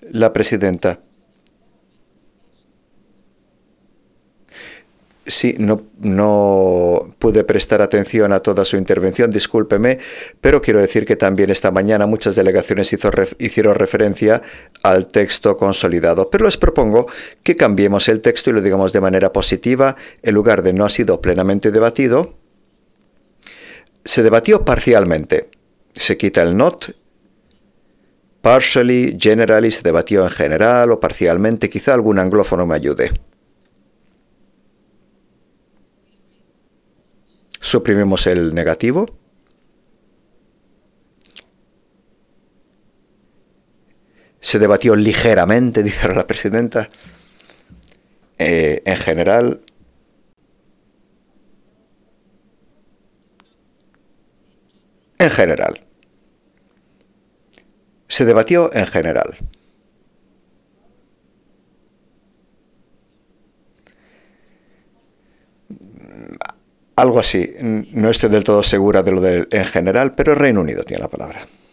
La presidenta. Sí, no pude prestar atención a toda su intervención, discúlpeme, pero quiero decir que también esta mañana muchas delegaciones hicieron referencia al texto consolidado. Pero les propongo que cambiemos el texto y lo digamos de manera positiva. En lugar de no ha sido plenamente debatido, se debatió parcialmente. Se quita el not, partially, generally, se debatió en general o parcialmente. Quizá algún anglófono me ayude. Suprimimos el negativo. Se debatió ligeramente, dice la presidenta. En general, en general. Se debatió en general. Algo así. No estoy del todo segura de lo de en general, pero Reino Unido tiene la palabra.